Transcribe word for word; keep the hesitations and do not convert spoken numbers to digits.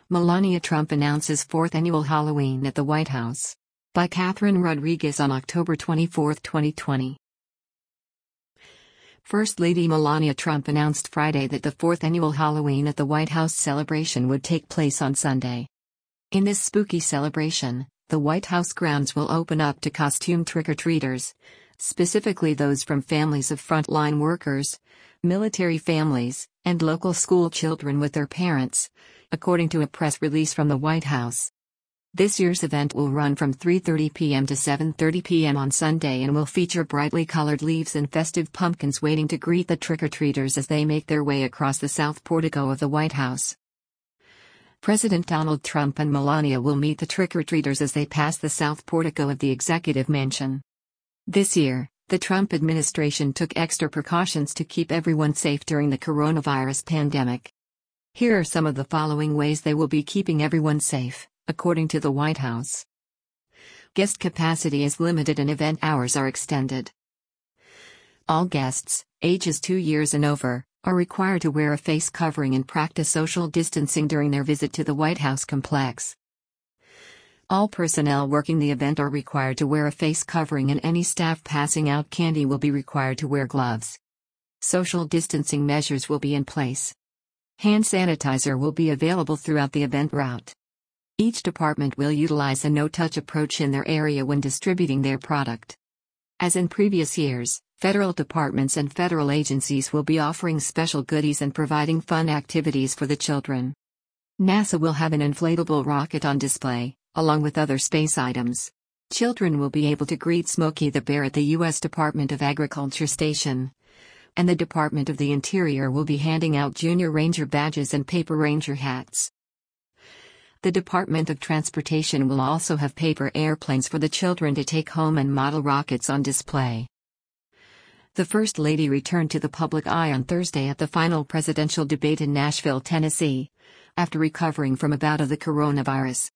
Melania Trump announces fourth annual Halloween at the White House. By Catherine Rodriguez on October twenty-fourth, twenty twenty. First Lady Melania Trump announced Friday that the fourth annual Halloween at the White House celebration would take place on Sunday. In this spooky celebration, the White House grounds will open up to costumed trick-or-treaters, specifically those from families of frontline workers, military families, and local school children with their parents, according to a press release from the White House. This year's event will run from three thirty p m to seven thirty p m on Sunday and will feature brightly colored leaves and festive pumpkins waiting to greet the trick-or-treaters as they make their way across the south portico of the White House. President Donald Trump and Melania will meet the trick-or-treaters as they pass the south portico of the Executive Mansion. This year, the Trump administration took extra precautions to keep everyone safe during the coronavirus pandemic. Here are some of the following ways they will be keeping everyone safe, according to the White House. Guest capacity is limited and event hours are extended. All guests, ages two years and over, are required to wear a face covering and practice social distancing during their visit to the White House complex. All personnel working the event are required to wear a face covering, and any staff passing out candy will be required to wear gloves. Social distancing measures will be in place. Hand sanitizer will be available throughout the event route. Each department will utilize a no-touch approach in their area when distributing their product. As in previous years, federal departments and federal agencies will be offering special goodies and providing fun activities for the children. NASA will have an inflatable rocket on display, along with other space items. Children will be able to greet Smokey the Bear at the U S Department of Agriculture Station. And the Department of the Interior will be handing out Junior Ranger badges and paper ranger hats. The Department of Transportation will also have paper airplanes for the children to take home and model rockets on display. The First Lady returned to the public eye on Thursday at the final presidential debate in Nashville, Tennessee, after recovering from a bout of the coronavirus.